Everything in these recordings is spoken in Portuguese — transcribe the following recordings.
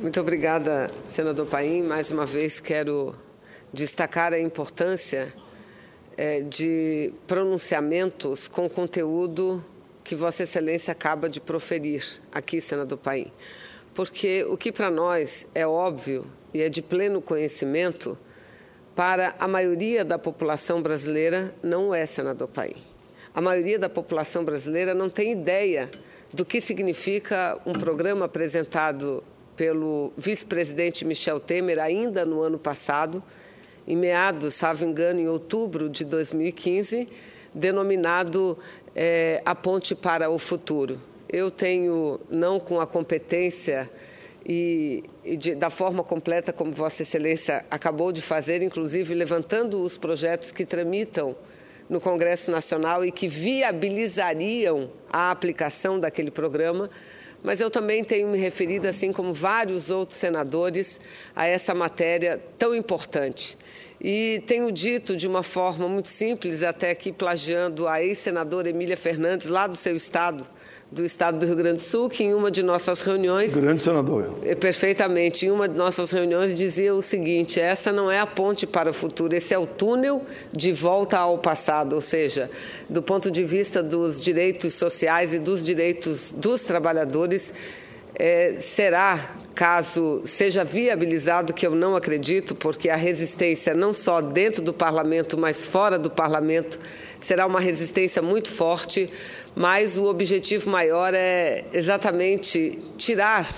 Muito obrigada, senador Paim. Mais uma vez quero destacar a importância de pronunciamentos com conteúdo que Vossa Excelência acaba de proferir aqui, senador Paim. Porque o que para nós é óbvio e é de pleno conhecimento, para a maioria da população brasileira não é, senador Paim. A maioria da população brasileira não tem ideia do que significa um programa apresentado pelo vice-presidente Michel Temer ainda no ano passado, em meados, salvo engano, em outubro de 2015, denominado A Ponte para o Futuro. Eu tenho, não com a competência da forma completa como Vossa Excelência acabou de fazer, inclusive levantando os projetos que tramitam no Congresso Nacional e que viabilizariam a aplicação daquele programa, mas eu também tenho me referido, assim como vários outros senadores, a essa matéria tão importante. E tenho dito de uma forma muito simples, até aqui plagiando a ex-senadora Emília Fernandes, lá do seu estado, do estado do Rio Grande do Sul, que em uma de nossas reuniões... Grande senador. Perfeitamente. Em uma de nossas reuniões dizia o seguinte: essa não é a ponte para o futuro, esse é o túnel de volta ao passado, ou seja, do ponto de vista dos direitos sociais e dos direitos dos trabalhadores, será, caso seja viabilizado, que eu não acredito, porque a resistência não só dentro do parlamento, mas fora do parlamento, será uma resistência muito forte, mas o objetivo maior é exatamente tirar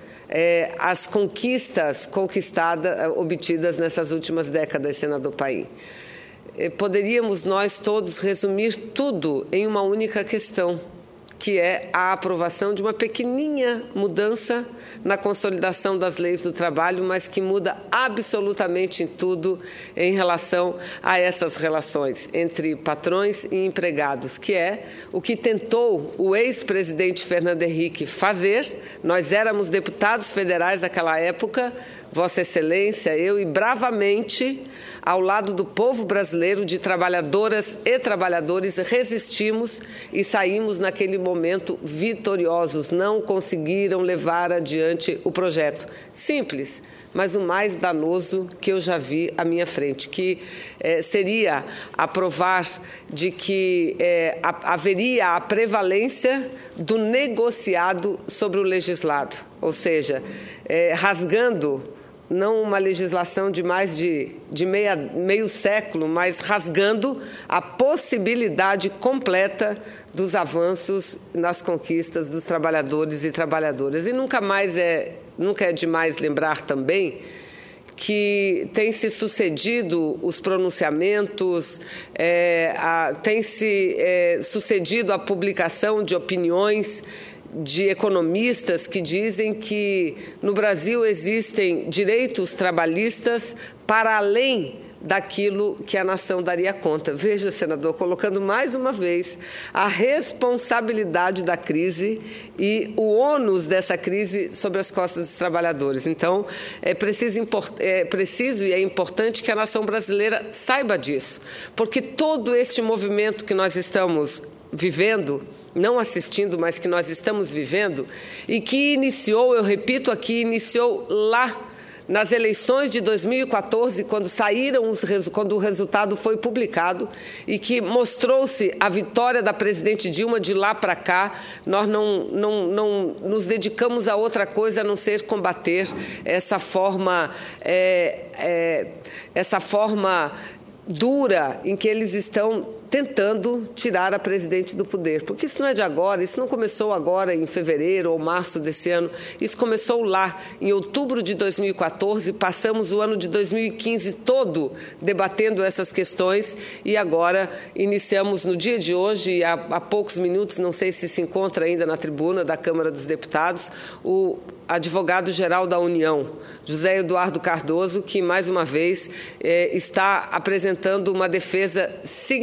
as conquistas obtidas nessas últimas décadas, senador Paim. Poderíamos nós todos resumir tudo em uma única questão, que é a aprovação de uma pequenininha mudança na consolidação das leis do trabalho, mas que muda absolutamente em tudo em relação a essas relações entre patrões e empregados, que é o que tentou o ex-presidente Fernando Henrique fazer. Nós éramos deputados federais naquela época, Vossa Excelência, eu, e bravamente, ao lado do povo brasileiro, de trabalhadoras e trabalhadores, resistimos e saímos naquele momento vitoriosos. Não conseguiram levar adiante o projeto. Simples, mas o mais danoso que eu já vi à minha frente, que seria aprovar de que haveria a prevalência do negociado sobre o legislado, ou seja, rasgando não uma legislação de mais de meio século, mas rasgando a possibilidade completa dos avanços nas conquistas dos trabalhadores e trabalhadoras. E nunca é demais lembrar também que tem se sucedido os pronunciamentos, tem se sucedido a publicação de opiniões de economistas que dizem que no Brasil existem direitos trabalhistas para além daquilo que a nação daria conta. Veja, senador, colocando mais uma vez a responsabilidade da crise e o ônus dessa crise sobre as costas dos trabalhadores. Então, é preciso e é importante que a nação brasileira saiba disso, porque todo este movimento que nós estamos vivendo, não assistindo, mas que nós estamos vivendo, e que iniciou, eu repito aqui, iniciou lá nas eleições de 2014, quando o resultado foi publicado e que mostrou-se a vitória da presidente Dilma. De lá para cá, nós não nos dedicamos a outra coisa a não ser combater essa forma dura em que eles estão tentando tirar a presidente do poder. Porque isso não é de agora, isso não começou agora em fevereiro ou março desse ano, isso começou lá em outubro de 2014, passamos o ano de 2015 todo debatendo essas questões e agora iniciamos no dia de hoje, há poucos minutos, não sei se encontra ainda na tribuna da Câmara dos Deputados, o advogado-geral da União, José Eduardo Cardoso, que mais uma vez está apresentando uma defesa significativa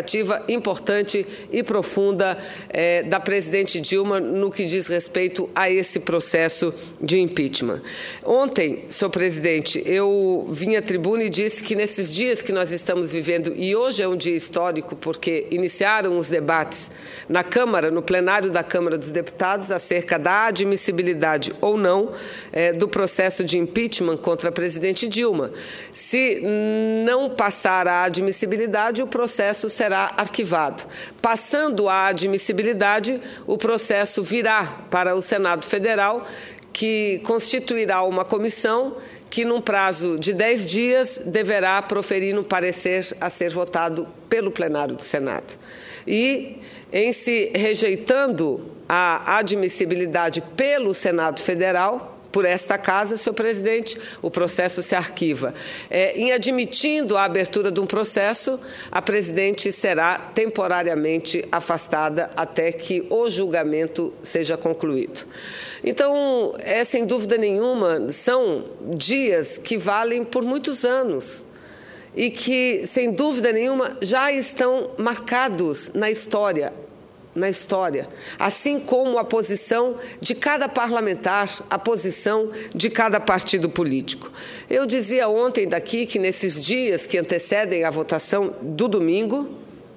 iniciativa importante e profunda da presidente Dilma no que diz respeito a esse processo de impeachment. Ontem, senhor presidente, eu vim à tribuna e disse que nesses dias que nós estamos vivendo, e hoje é um dia histórico porque iniciaram os debates na Câmara, no plenário da Câmara dos Deputados, acerca da admissibilidade ou não do processo de impeachment contra a presidente Dilma. Se não passar a admissibilidade, o processo será arquivado. Passando a admissibilidade, o processo virá para o Senado Federal, que constituirá uma comissão que, num prazo de 10 dias, deverá proferir um parecer a ser votado pelo plenário do Senado. E, em se rejeitando a admissibilidade pelo Senado Federal, por esta Casa, senhor presidente, o processo se arquiva. Em admitindo a abertura de um processo, a presidente será temporariamente afastada até que o julgamento seja concluído. Então, sem dúvida nenhuma, são dias que valem por muitos anos e que, sem dúvida nenhuma, já estão marcados na história, assim como a posição de cada parlamentar, a posição de cada partido político. Eu dizia ontem daqui que nesses dias que antecedem a votação do domingo,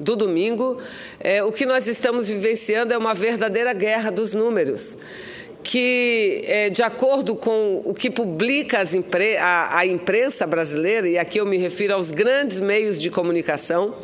o que nós estamos vivenciando é uma verdadeira guerra dos números, que, de acordo com o que publica a imprensa brasileira, e aqui eu me refiro aos grandes meios de comunicação,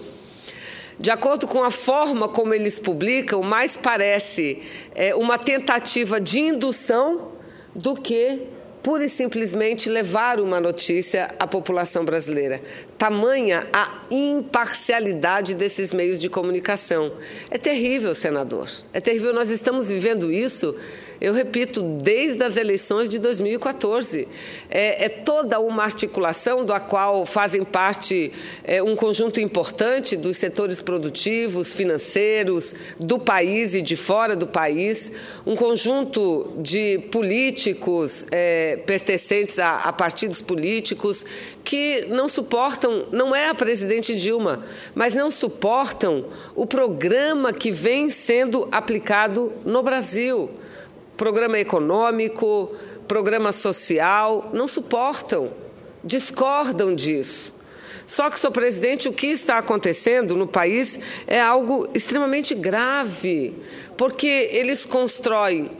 de acordo com a forma como eles publicam, mais parece uma tentativa de indução do que pura e simplesmente levar uma notícia à população brasileira. Tamanha a imparcialidade desses meios de comunicação. É terrível, senador. É terrível. Nós estamos vivendo isso, eu repito, desde as eleições de 2014. É toda uma articulação da qual fazem parte um conjunto importante dos setores produtivos, financeiros, do país e de fora do país, um conjunto de políticos pertencentes a partidos políticos que não suportam, não é a presidente Dilma, mas não suportam o programa que vem sendo aplicado no Brasil. Programa econômico, programa social, não suportam, discordam disso. Só que, senhor presidente, o que está acontecendo no país é algo extremamente grave, porque eles constroem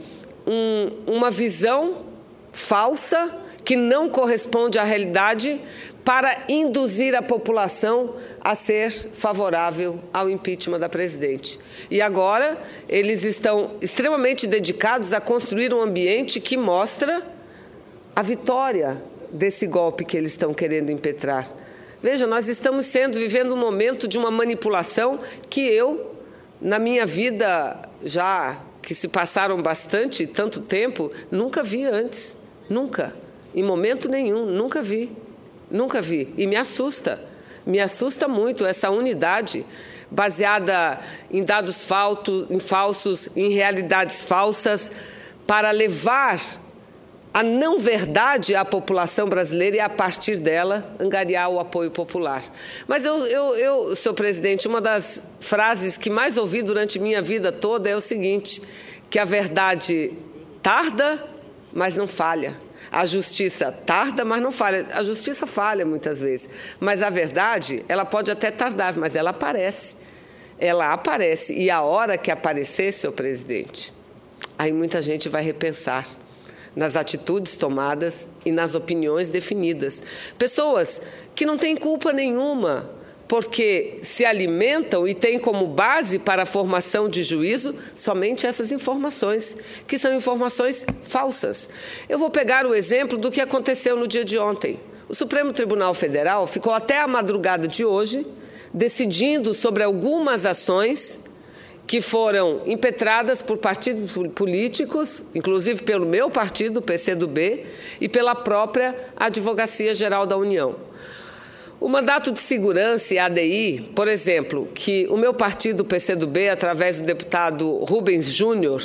uma visão falsa que não corresponde à realidade para induzir a população a ser favorável ao impeachment da presidente. E agora eles estão extremamente dedicados a construir um ambiente que mostra a vitória desse golpe que eles estão querendo impetrar. Veja, nós estamos vivendo um momento de uma manipulação que eu, na minha vida, já que se passaram tanto tempo, nunca vi antes. Nunca. Em momento nenhum. Nunca vi. Nunca vi. E me assusta. Me assusta muito essa unidade baseada em dados falsos, em realidades falsas, para levar a não-verdade à população brasileira e, a partir dela, angariar o apoio popular. Mas eu, senhor presidente, uma das frases que mais ouvi durante minha vida toda é o seguinte, que a verdade tarda, mas não falha. A justiça tarda, mas não falha. A justiça falha muitas vezes, mas a verdade, ela pode até tardar, mas ela aparece. Ela aparece. E a hora que aparecer, senhor presidente, aí muita gente vai repensar nas atitudes tomadas e nas opiniões definidas. Pessoas que não têm culpa nenhuma, porque se alimentam e têm como base para a formação de juízo somente essas informações, que são informações falsas. Eu vou pegar o exemplo do que aconteceu no dia de ontem. O Supremo Tribunal Federal ficou até a madrugada de hoje decidindo sobre algumas ações que foram impetradas por partidos políticos, inclusive pelo meu partido, o PCdoB, e pela própria Advocacia Geral da União. O mandato de segurança e a ADI, por exemplo, que o meu partido, o PCdoB, através do deputado Rubens Júnior,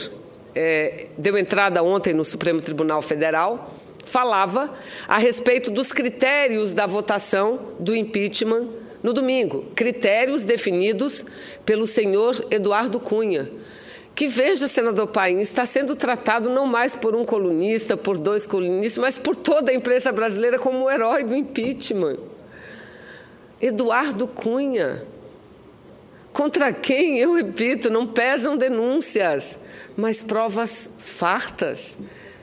deu entrada ontem no Supremo Tribunal Federal, falava a respeito dos critérios da votação do impeachment no domingo, critérios definidos pelo senhor Eduardo Cunha, que, veja, senador Paim, está sendo tratado não mais por um colunista, por 2 colunistas, mas por toda a imprensa brasileira como o herói do impeachment. Eduardo Cunha, contra quem, eu repito, não pesam denúncias, mas provas fartas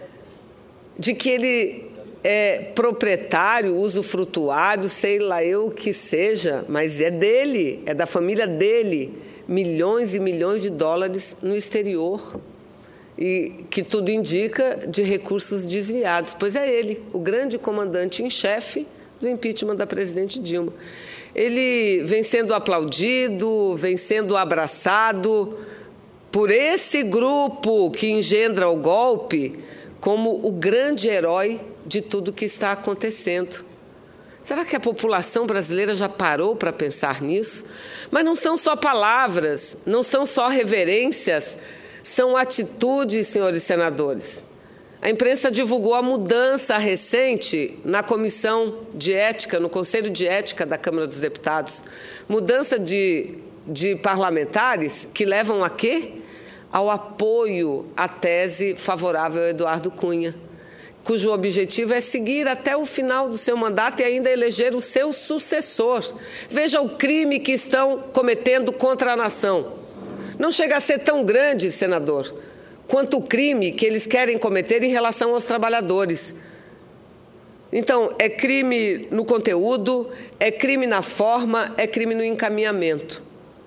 de que ele é proprietário, usufrutuário, sei lá eu o que seja, mas é dele, é da família dele, milhões e milhões de dólares no exterior, e que tudo indica de recursos desviados, pois é ele, o grande comandante em chefe do impeachment da presidente Dilma. Ele vem sendo aplaudido, vem sendo abraçado por esse grupo que engendra o golpe como o grande herói de tudo que está acontecendo. Será que a população brasileira já parou para pensar nisso? Mas não são só palavras, não são só reverências, são atitudes, senhores senadores. A imprensa divulgou a mudança recente na Comissão de Ética, no Conselho de Ética da Câmara dos Deputados. Mudança de parlamentares que levam a quê? Ao apoio à tese favorável a Eduardo Cunha, cujo objetivo é seguir até o final do seu mandato e ainda eleger o seu sucessor. Veja o crime que estão cometendo contra a nação. Não chega a ser tão grande, senador, quanto o crime que eles querem cometer em relação aos trabalhadores. Então, é crime no conteúdo, é crime na forma, é crime no encaminhamento.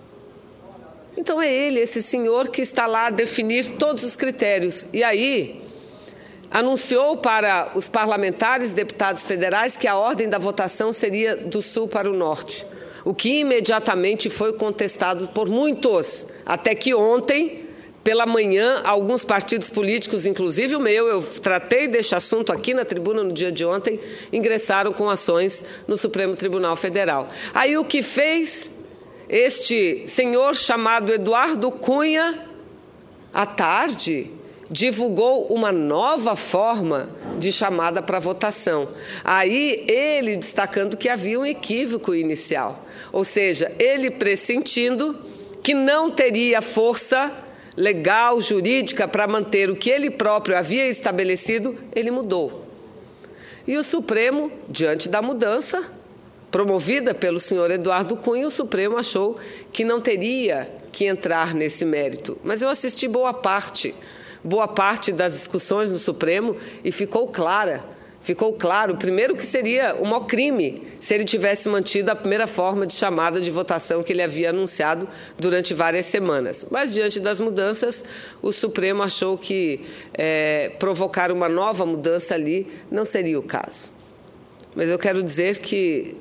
Então, é ele, esse senhor, que está lá a definir todos os critérios. E aí, anunciou para os parlamentares, deputados federais, que a ordem da votação seria do sul para o norte, o que imediatamente foi contestado por muitos, até que ontem, pela manhã, alguns partidos políticos, inclusive o meu, eu tratei deste assunto aqui na tribuna no dia de ontem, ingressaram com ações no Supremo Tribunal Federal. Aí o que fez este senhor chamado Eduardo Cunha, à tarde, divulgou uma nova forma de chamada para votação. Aí ele destacando que havia um equívoco inicial, ou seja, ele pressentindo que não teria força legal, jurídica, para manter o que ele próprio havia estabelecido, ele mudou. E o Supremo, diante da mudança promovida pelo senhor Eduardo Cunha, o Supremo achou que não teria que entrar nesse mérito. Mas eu assisti boa parte das discussões no Supremo e ficou claro, primeiro, que seria um maior crime se ele tivesse mantido a primeira forma de chamada de votação que ele havia anunciado durante várias semanas. Mas, diante das mudanças, o Supremo achou que provocar uma nova mudança ali não seria o caso. Mas eu quero dizer que,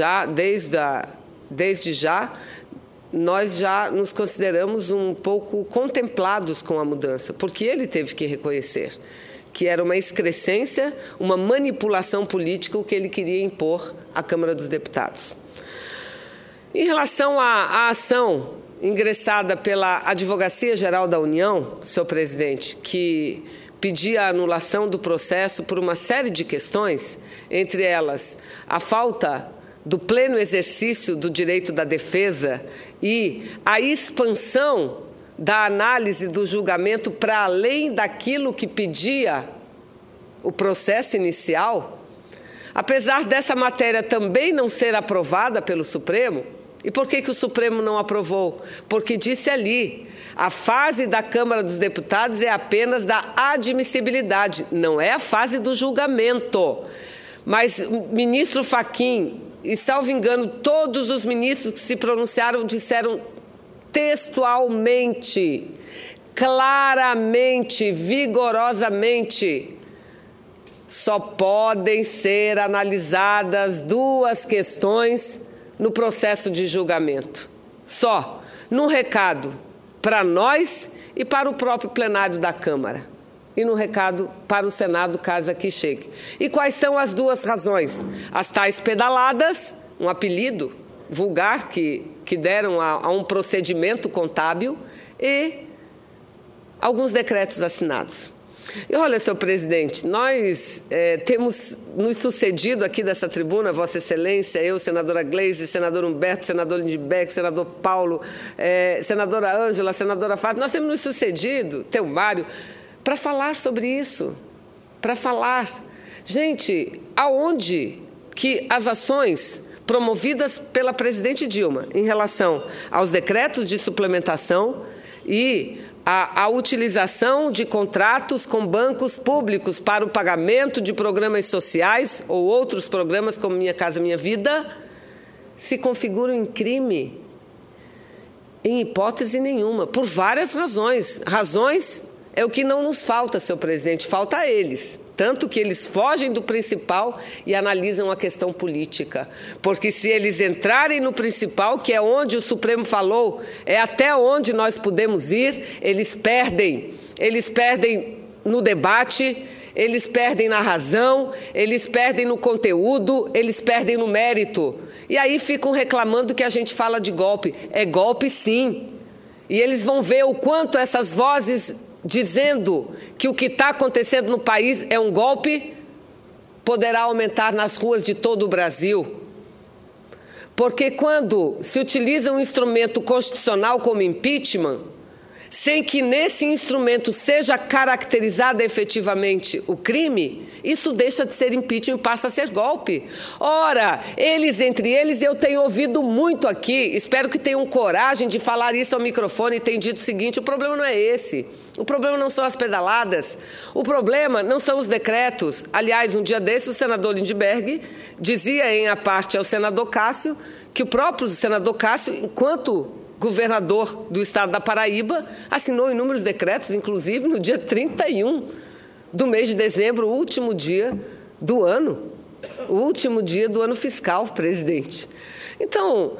desde já, nós já nos consideramos um pouco contemplados com a mudança, porque ele teve que reconhecer que era uma excrescência, uma manipulação política o que ele queria impor à Câmara dos Deputados. Em relação à ação ingressada pela Advocacia Geral da União, senhor presidente, que pedia a anulação do processo por uma série de questões, entre elas a falta do pleno exercício do direito da defesa e a expansão da análise do julgamento para além daquilo que pedia o processo inicial, apesar dessa matéria também não ser aprovada pelo Supremo. E por que o Supremo não aprovou? Porque disse ali, a fase da Câmara dos Deputados é apenas da admissibilidade, não é a fase do julgamento. Mas o ministro Fachin, e salvo engano, todos os ministros que se pronunciaram disseram textualmente, claramente, vigorosamente, só podem ser analisadas duas questões no processo de julgamento. Só, num recado para nós e para o próprio plenário da Câmara. E num recado para o Senado, caso aqui chegue. E quais são as duas razões? As tais pedaladas, um apelido vulgar que deram a um procedimento contábil, e alguns decretos assinados. E olha, senhor presidente, nós temos nos sucedido aqui dessa tribuna, Vossa Excelência, eu, senadora Gleisi, senador Humberto, senador Lindbeck, senador Paulo, senadora Ângela, senadora Fátima, nós temos nos sucedido, Mário, para falar sobre isso, para falar. Gente, aonde que as ações promovidas pela presidente Dilma em relação aos decretos de suplementação e a utilização de contratos com bancos públicos para o pagamento de programas sociais ou outros programas como Minha Casa Minha Vida se configuram em crime? Em hipótese nenhuma, por várias razões. Razões é o que não nos falta, senhor presidente, falta a eles. Tanto que eles fogem do principal e analisam a questão política. Porque se eles entrarem no principal, que é onde o Supremo falou, é até onde nós podemos ir, eles perdem. Eles perdem no debate, eles perdem na razão, eles perdem no conteúdo, eles perdem no mérito. E aí ficam reclamando que a gente fala de golpe. É golpe, sim. E eles vão ver o quanto essas vozes dizendo que o que está acontecendo no país é um golpe, poderá aumentar nas ruas de todo o Brasil. Porque quando se utiliza um instrumento constitucional como impeachment, sem que nesse instrumento seja caracterizado efetivamente o crime, isso deixa de ser impeachment e passa a ser golpe. Ora, entre eles, eu tenho ouvido muito aqui, espero que tenham coragem de falar isso ao microfone e tenham dito o seguinte: o problema não é esse. O problema não são as pedaladas, o problema não são os decretos. Aliás, um dia desse, o senador Lindbergh dizia em a parte ao senador Cássio que o próprio senador Cássio, enquanto governador do estado da Paraíba, assinou inúmeros decretos, inclusive no dia 31 do mês de dezembro, o último dia do ano fiscal, presidente. Então,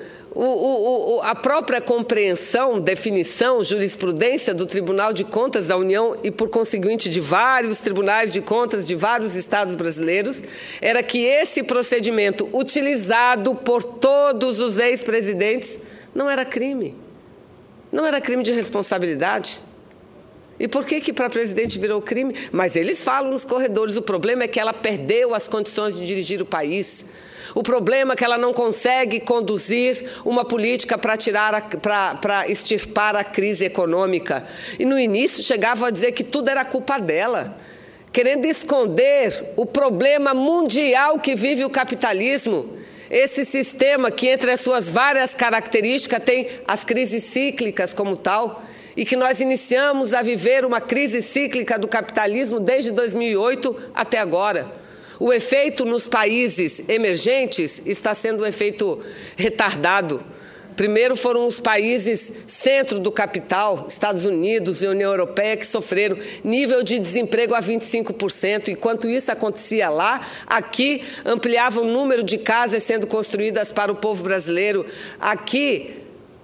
a própria compreensão, definição, jurisprudência do Tribunal de Contas da União e, por conseguinte, de vários tribunais de contas de vários estados brasileiros, era que esse procedimento utilizado por todos os ex-presidentes não era crime. Não era crime de responsabilidade. E por que para a presidente virou crime? Mas eles falam nos corredores, o problema é que ela perdeu as condições de dirigir o país. O problema é que ela não consegue conduzir uma política para extirpar a crise econômica. E no início chegava a dizer que tudo era culpa dela, querendo esconder o problema mundial que vive o capitalismo. Esse sistema que, entre as suas várias características, tem as crises cíclicas como tal, e que nós iniciamos a viver uma crise cíclica do capitalismo desde 2008 até agora. O efeito nos países emergentes está sendo um efeito retardado. Primeiro foram os países centro do capital, Estados Unidos e União Europeia, que sofreram nível de desemprego a 25%. Enquanto isso acontecia lá, aqui ampliava o número de casas sendo construídas para o povo brasileiro. Aqui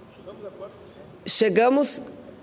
chegamos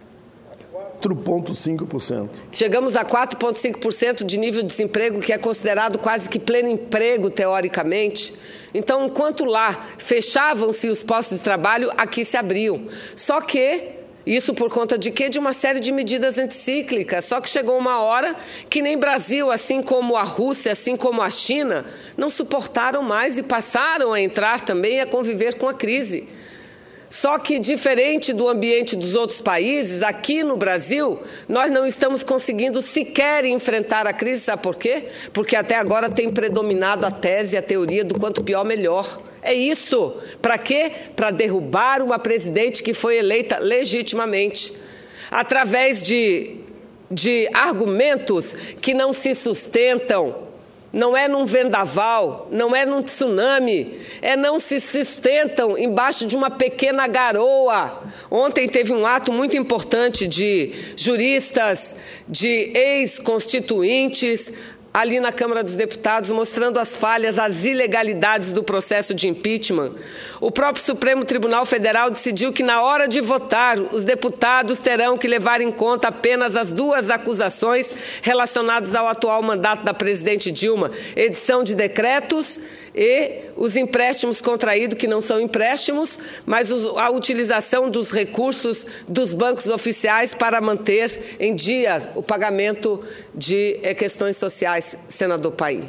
4,5%. Chegamos a 4,5% de nível de desemprego, que é considerado quase que pleno emprego, teoricamente. Então, enquanto lá fechavam-se os postos de trabalho, aqui se abriam. Só que, isso por conta de quê? De uma série de medidas anticíclicas. Só que chegou uma hora que nem Brasil, assim como a Rússia, assim como a China, não suportaram mais e passaram a entrar também a conviver com a crise. Só que, diferente do ambiente dos outros países, aqui no Brasil, nós não estamos conseguindo sequer enfrentar a crise. Sabe por quê? Porque até agora tem predominado a tese, a teoria do quanto pior, melhor. É isso. Para quê? Para derrubar uma presidente que foi eleita legitimamente, através de argumentos que não se sustentam. Não é num vendaval, não é num tsunami, não se sustentam embaixo de uma pequena garoa. Ontem teve um ato muito importante de juristas, de ex-constituintes, ali na Câmara dos Deputados, mostrando as falhas, as ilegalidades do processo de impeachment. O próprio Supremo Tribunal Federal decidiu que, na hora de votar, os deputados terão que levar em conta apenas as duas acusações relacionadas ao atual mandato da presidente Dilma: edição de decretos e os empréstimos contraídos, que não são empréstimos, mas a utilização dos recursos dos bancos oficiais para manter em dia o pagamento de questões sociais, senador Paim.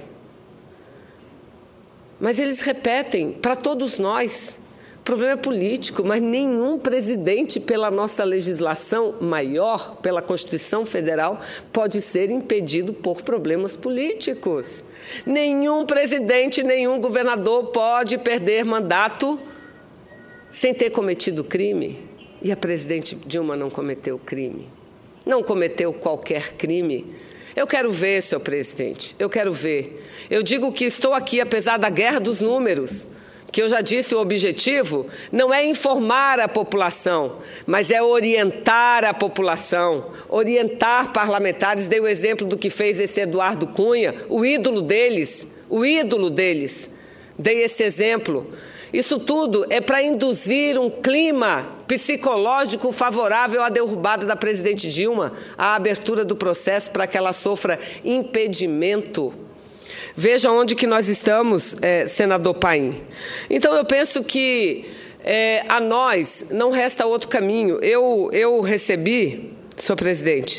Mas eles repetem para todos nós. O problema é político, mas nenhum presidente, pela nossa legislação maior, pela Constituição Federal, pode ser impedido por problemas políticos. Nenhum presidente, nenhum governador pode perder mandato sem ter cometido crime. E a presidente Dilma não cometeu crime. Não cometeu qualquer crime. Eu quero ver, senhor presidente, eu quero ver. Eu digo que estou aqui, apesar da guerra dos números, que eu já disse, o objetivo não é informar a população, mas é orientar a população, orientar parlamentares. Dei o exemplo do que fez esse Eduardo Cunha, o ídolo deles. Dei esse exemplo. Isso tudo é para induzir um clima psicológico favorável à derrubada da presidente Dilma, à abertura do processo para que ela sofra impedimento. Veja onde que nós estamos, senador Paim. Então, eu penso que a nós não resta outro caminho. Eu recebi, senhor presidente,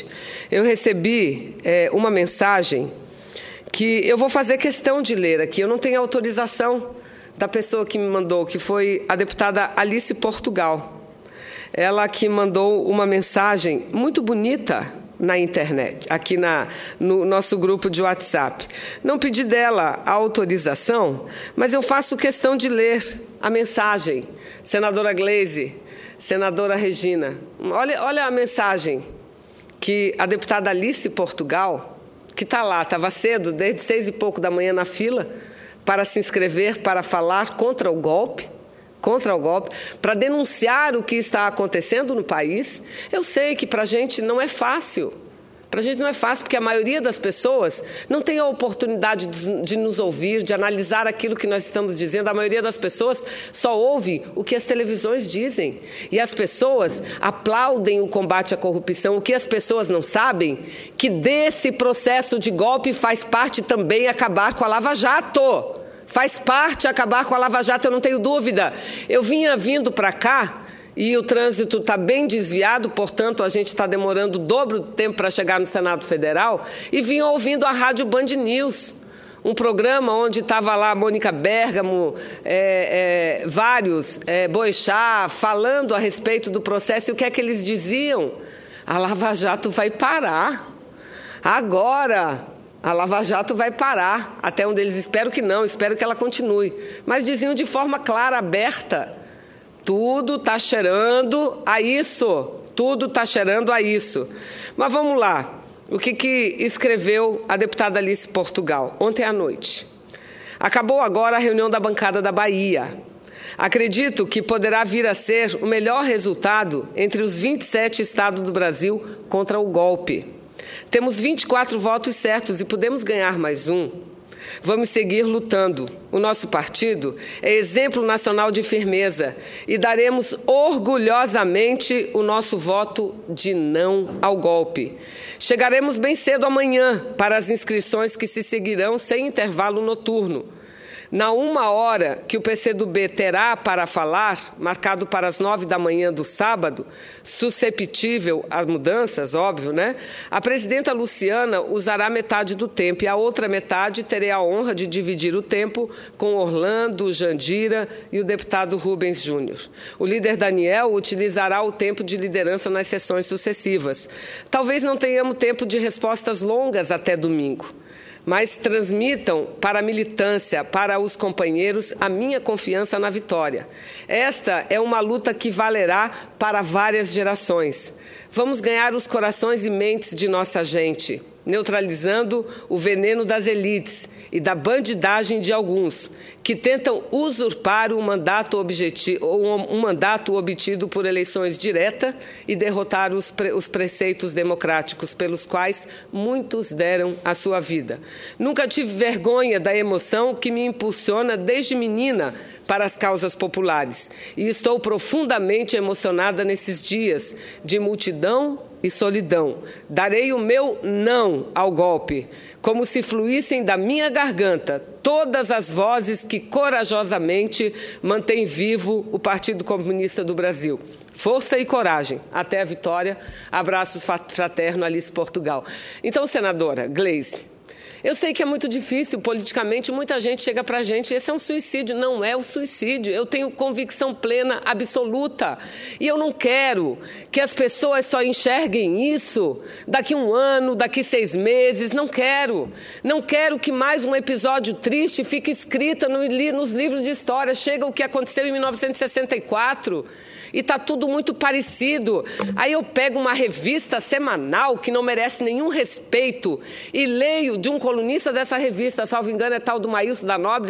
uma mensagem que eu vou fazer questão de ler aqui. Eu não tenho autorização da pessoa que me mandou, que foi a deputada Alice Portugal. Ela que mandou uma mensagem muito bonita na internet, aqui no nosso grupo de WhatsApp. Não pedi dela a autorização, mas eu faço questão de ler a mensagem. Senadora Gleisi, senadora Regina, olha a mensagem que a deputada Alice Portugal, que está lá, estava cedo, desde 6 e pouco da manhã na fila, para se inscrever, para falar contra o golpe, para denunciar o que está acontecendo no país. Eu sei que para a gente não é fácil. Para a gente não é fácil, porque a maioria das pessoas não tem a oportunidade de nos ouvir, de analisar aquilo que nós estamos dizendo. A maioria das pessoas só ouve o que as televisões dizem. E as pessoas aplaudem o combate à corrupção. O que as pessoas não sabem, que desse processo de golpe faz parte também acabar com a Lava Jato. Faz parte acabar com a Lava Jato, eu não tenho dúvida. Eu vinha vindo para cá e o trânsito está bem desviado, portanto, a gente está demorando o dobro do tempo para chegar no Senado Federal, e vinha ouvindo a Rádio Band News, um programa onde estava lá a Mônica Bergamo, vários, Boechat, falando a respeito do processo. E o que é que eles diziam? A Lava Jato vai parar. Agora, a Lava Jato vai parar. Até onde eles esperam que não, espero que ela continue. Mas diziam de forma clara, aberta, tudo está cheirando a isso, Mas vamos lá, o que escreveu a deputada Alice Portugal ontem à noite? Acabou agora a reunião da bancada da Bahia. Acredito que poderá vir a ser o melhor resultado entre os 27 estados do Brasil contra o golpe. Temos 24 votos certos e podemos ganhar mais um. Vamos seguir lutando. O nosso partido é exemplo nacional de firmeza e daremos orgulhosamente o nosso voto de não ao golpe. Chegaremos bem cedo amanhã para as inscrições que se seguirão sem intervalo noturno. Na 1h que o PCdoB terá para falar, marcado para as 9 da manhã do sábado, susceptível a mudanças, óbvio, né? A presidenta Luciana usará metade do tempo e a outra metade terei a honra de dividir o tempo com Orlando, Jandira e o deputado Rubens Júnior. O líder Daniel utilizará o tempo de liderança nas sessões sucessivas. Talvez não tenhamos tempo de respostas longas até domingo, mas transmitam para a militância, para os companheiros, a minha confiança na vitória. Esta é uma luta que valerá para várias gerações. Vamos ganhar os corações e mentes de nossa gente, neutralizando o veneno das elites e da bandidagem de alguns, que tentam usurpar um mandato obtido por eleições diretas e derrotar os preceitos democráticos pelos quais muitos deram a sua vida. Nunca tive vergonha da emoção que me impulsiona desde menina para as causas populares. E estou profundamente emocionada nesses dias de multidão e solidão. Darei o meu não ao golpe, como se fluíssem da minha garganta todas as vozes que corajosamente mantêm vivo o Partido Comunista do Brasil. Força e coragem. Até a vitória. Abraços fraterno, Alice Portugal. Então, senadora Gleisi, eu sei que é muito difícil politicamente, muita gente chega para a gente, esse é um suicídio. Não é o suicídio, eu tenho convicção plena, absoluta. E eu não quero que as pessoas só enxerguem isso daqui a 1 ano, daqui 6 meses, não quero. Não quero que mais um episódio triste fique escrito nos livros de história. Chega o que aconteceu em 1964... e está tudo muito parecido. Aí eu pego uma revista semanal que não merece nenhum respeito e leio de um colunista dessa revista, salvo engano é tal do Maílson da Nobre,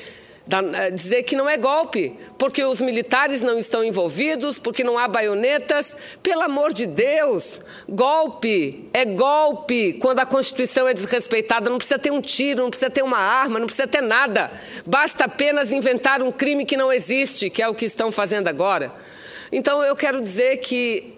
dizer que não é golpe, porque os militares não estão envolvidos, porque não há baionetas. Pelo amor de Deus, golpe é golpe quando a Constituição é desrespeitada. Não precisa ter um tiro, não precisa ter uma arma, não precisa ter nada. Basta apenas inventar um crime que não existe, que é o que estão fazendo agora. Então, eu quero dizer que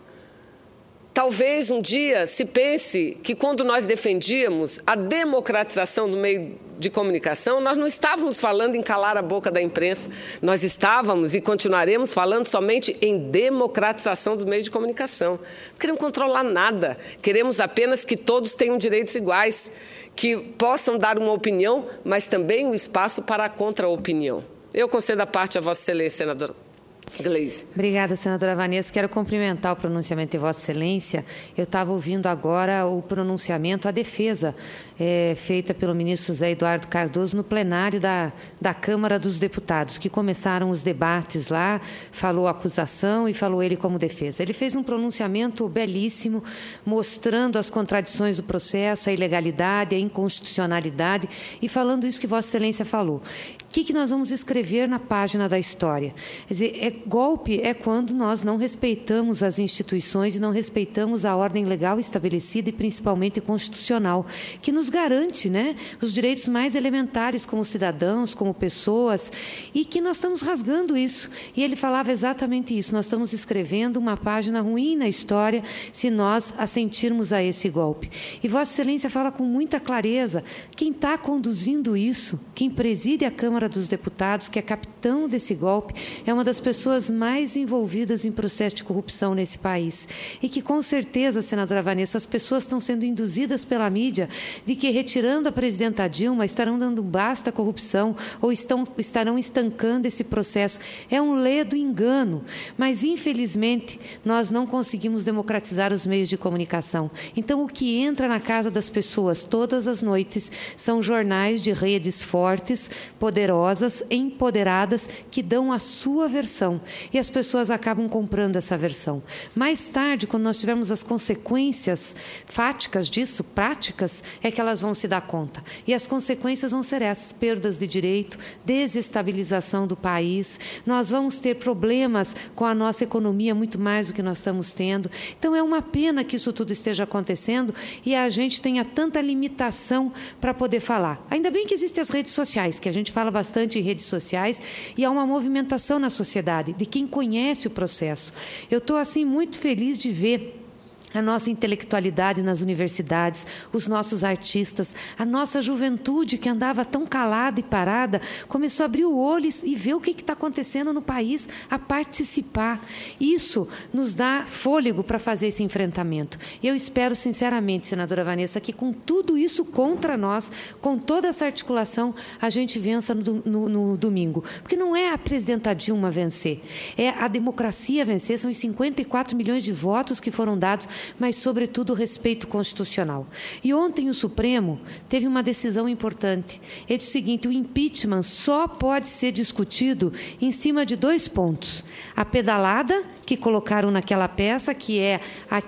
talvez um dia se pense que quando nós defendíamos a democratização do meio de comunicação, nós não estávamos falando em calar a boca da imprensa, nós estávamos e continuaremos falando somente em democratização dos meios de comunicação. Não queremos controlar nada, queremos apenas que todos tenham direitos iguais, que possam dar uma opinião, mas também um espaço para a contra-opinião. Eu concedo a parte a Vossa Excelência, senadora Gleisi. Obrigada, senadora Vanessa. Quero cumprimentar o pronunciamento de Vossa Excelência. Eu estava ouvindo agora o pronunciamento, a defesa feita pelo ministro José Eduardo Cardoso no plenário da Câmara dos Deputados, que começaram os debates lá, falou a acusação e falou ele como defesa. Ele fez um pronunciamento belíssimo, mostrando as contradições do processo, a ilegalidade, a inconstitucionalidade, e falando isso que Vossa Excelência falou. O que nós vamos escrever na página da história? Quer dizer, golpe é quando nós não respeitamos as instituições e não respeitamos a ordem legal estabelecida e principalmente constitucional, que nos garante, né, os direitos mais elementares como cidadãos, como pessoas, e que nós estamos rasgando isso. E ele falava exatamente isso, nós estamos escrevendo uma página ruim na história se nós assentirmos a esse golpe. E Vossa Excelência fala com muita clareza, quem está conduzindo isso, quem preside a Câmara dos Deputados, que é capitão desse golpe, é uma das pessoas mais envolvidas em processo de corrupção nesse país. E que, com certeza, senadora Vanessa, as pessoas estão sendo induzidas pela mídia de que, retirando a presidenta Dilma, estarão dando basta à corrupção ou estarão estancando esse processo. É um ledo engano, mas, infelizmente, nós não conseguimos democratizar os meios de comunicação. Então, o que entra na casa das pessoas todas as noites são jornais de redes fortes, poderosas, empoderadas, que dão a sua versão. E as pessoas acabam comprando essa versão. Mais tarde, quando nós tivermos as consequências fáticas disso, práticas, é que elas vão se dar conta. E as consequências vão ser essas: perdas de direito, desestabilização do país. Nós vamos ter problemas com a nossa economia muito mais do que nós estamos tendo. Então, é uma pena que isso tudo esteja acontecendo e a gente tenha tanta limitação para poder falar. Ainda bem que existem as redes sociais, que a gente fala bastante em redes sociais, e há uma movimentação na sociedade de quem conhece o processo. Eu estou, assim, muito feliz de ver a nossa intelectualidade nas universidades, os nossos artistas, a nossa juventude que andava tão calada e parada, começou a abrir o olho e ver o que está acontecendo no país, a participar. Isso nos dá fôlego para fazer esse enfrentamento. E eu espero, sinceramente, senadora Vanessa, que com tudo isso contra nós, com toda essa articulação, a gente vença no domingo. Porque não é a presidenta Dilma vencer, é a democracia vencer, são os 54 milhões de votos que foram dados, mas, sobretudo, o respeito constitucional. E ontem o Supremo teve uma decisão importante. Ele disse o seguinte: o impeachment só pode ser discutido em cima de 2 pontos. A pedalada, que colocaram naquela peça, que é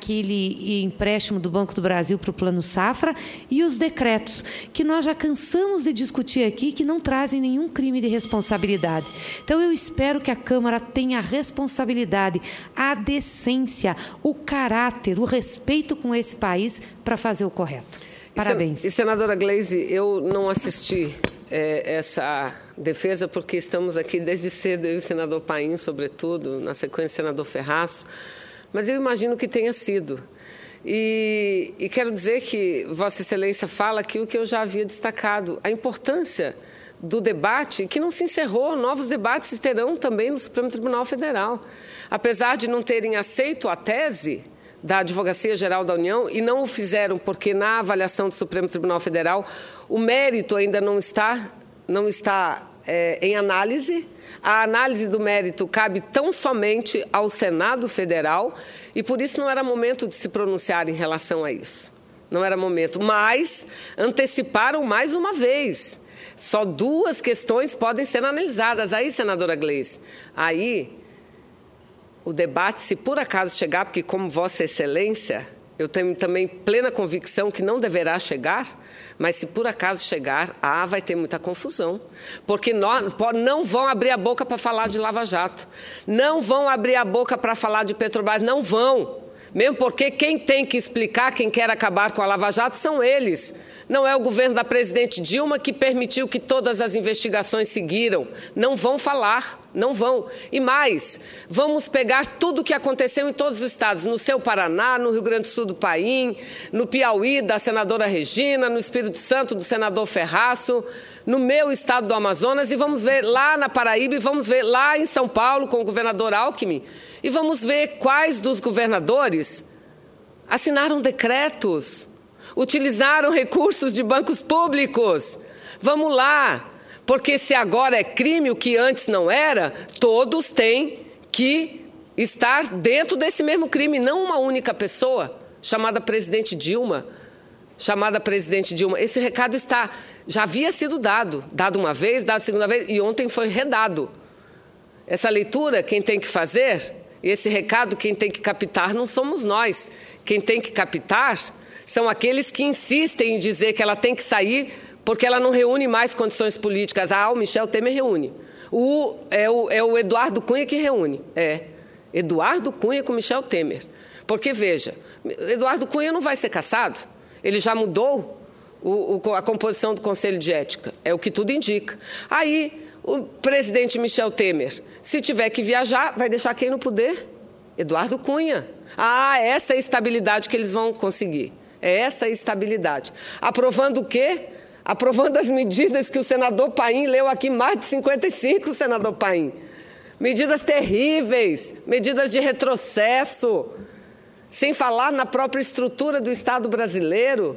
aquele empréstimo do Banco do Brasil para o Plano Safra, e os decretos, que nós já cansamos de discutir aqui, que não trazem nenhum crime de responsabilidade. Então, eu espero que a Câmara tenha a responsabilidade, a decência, o caráter, o respeito com esse país para fazer o correto. Parabéns. E, senadora Gleisi, eu não assisti essa defesa porque estamos aqui desde cedo, eu e o senador Paim, sobretudo, na sequência o senador Ferraz, mas eu imagino que tenha sido. E quero dizer que Vossa Excelência fala aqui o que eu já havia destacado, a importância do debate, que não se encerrou, novos debates terão também no Supremo Tribunal Federal. Apesar de não terem aceito a tese da Advocacia Geral da União, e não o fizeram porque na avaliação do Supremo Tribunal Federal o mérito ainda não está em análise. A análise do mérito cabe tão somente ao Senado Federal e por isso não era momento de se pronunciar em relação a isso. Não era momento, mas anteciparam mais uma vez. Só 2 questões podem ser analisadas. Aí, senadora Gleice, aí o debate, se por acaso chegar, porque como Vossa Excelência, eu tenho também plena convicção que não deverá chegar, mas se por acaso chegar, vai ter muita confusão. Porque não vão abrir a boca para falar de Lava Jato. Não vão abrir a boca para falar de Petrobras. Não vão. Mesmo porque quem tem que explicar, quem quer acabar com a Lava Jato, são eles. Não é o governo da presidente Dilma que permitiu que todas as investigações seguiram. Não vão falar, não vão. E mais, vamos pegar tudo o que aconteceu em todos os estados. No seu Paraná, no Rio Grande do Sul do Paim, no Piauí, da senadora Regina, no Espírito Santo, do senador Ferraço, no meu estado do Amazonas, e vamos ver lá na Paraíba, e vamos ver lá em São Paulo com o governador Alckmin, e vamos ver quais dos governadores assinaram decretos, utilizaram recursos de bancos públicos. Vamos lá, porque se agora é crime o que antes não era, todos têm que estar dentro desse mesmo crime, não uma única pessoa, chamada presidente Dilma. Esse recado já havia sido dado uma vez, dado segunda vez, e ontem foi redado. Essa leitura, quem tem que fazer, e esse recado, quem tem que captar, não somos nós. Quem tem que captar são aqueles que insistem em dizer que ela tem que sair porque ela não reúne mais condições políticas. O Michel Temer reúne. É o Eduardo Cunha que reúne. Eduardo Cunha com Michel Temer. Porque, veja, Eduardo Cunha não vai ser cassado. Ele já mudou a composição do Conselho de Ética. É o que tudo indica. Aí, o presidente Michel Temer, se tiver que viajar, vai deixar quem no poder? Eduardo Cunha. Essa é a estabilidade que eles vão conseguir. É essa a estabilidade. Aprovando o quê? Aprovando as medidas que o senador Paim leu aqui, mais de 55, senador Paim. Medidas terríveis, medidas de retrocesso, sem falar na própria estrutura do Estado brasileiro.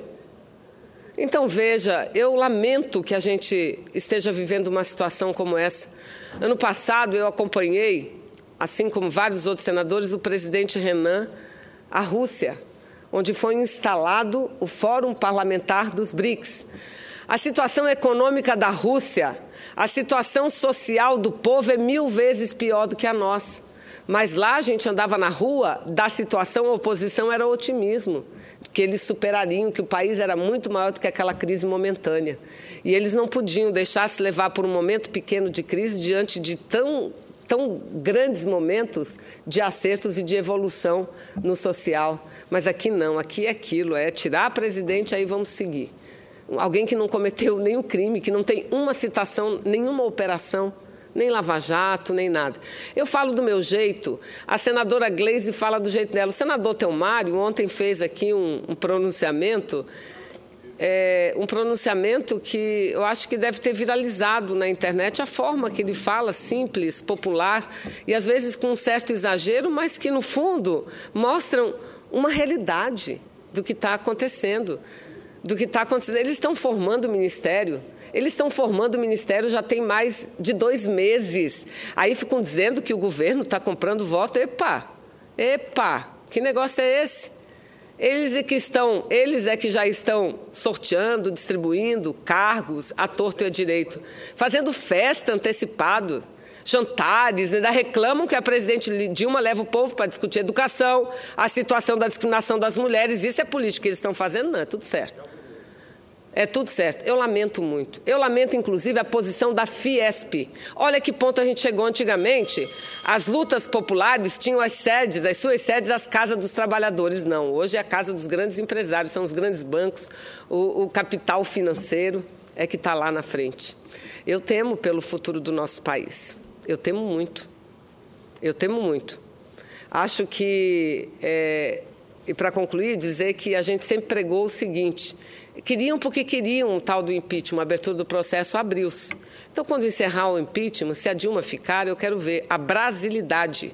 Então, veja, eu lamento que a gente esteja vivendo uma situação como essa. Ano passado eu acompanhei, assim como vários outros senadores, o presidente Renan à Rússia, onde foi instalado o Fórum Parlamentar dos BRICS. A situação econômica da Rússia, a situação social do povo é 1000 vezes pior do que a nossa. Mas lá a gente andava na rua, da situação a oposição era otimismo, que eles superariam, que o país era muito maior do que aquela crise momentânea. E eles não podiam deixar se levar por um momento pequeno de crise diante de tão grandes momentos de acertos e de evolução no social. Mas aqui não, aqui é aquilo, é tirar a presidente, aí vamos seguir. Alguém que não cometeu nenhum crime, que não tem uma citação, nenhuma operação, nem Lava Jato, nem nada. Eu falo do meu jeito, a senadora Gleice fala do jeito dela. O senador Telmário ontem fez aqui um pronunciamento, que eu acho que deve ter viralizado na internet, a forma que ele fala, simples, popular, e às vezes com um certo exagero, mas que no fundo mostram uma realidade do que está acontecendo. Eles estão formando o ministério. Já tem mais de 2 meses. Aí ficam dizendo que o governo está comprando voto. Epa, que negócio é esse? Eles é que já estão sorteando, distribuindo cargos à torto e à direito, fazendo festa antecipado, jantares, ainda reclamam que a presidente Dilma leva o povo para discutir educação, a situação da discriminação das mulheres. Isso é política que eles estão fazendo? Não, é tudo certo. É tudo certo. Eu lamento muito. Eu lamento, inclusive, a posição da Fiesp. Olha que ponto a gente chegou antigamente. As lutas populares tinham as suas sedes, as casas dos trabalhadores. Não, hoje é a casa dos grandes empresários, são os grandes bancos, o capital financeiro é que está lá na frente. Eu temo pelo futuro do nosso país. Eu temo muito. Acho que E para concluir, dizer que a gente sempre pregou o seguinte: queriam porque queriam um tal do impeachment, a abertura do processo abriu-se. Então, quando encerrar o impeachment, se a Dilma ficar, eu quero ver a brasilidade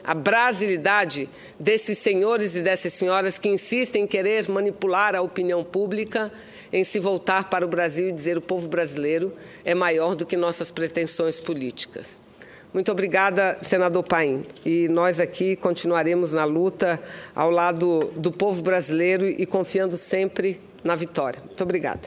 desses senhores e dessas senhoras que insistem em querer manipular a opinião pública, em se voltar para o Brasil e dizer: o povo brasileiro é maior do que nossas pretensões políticas. Muito obrigada, senador Paim. E nós aqui continuaremos na luta ao lado do povo brasileiro e confiando sempre na vitória. Muito obrigada.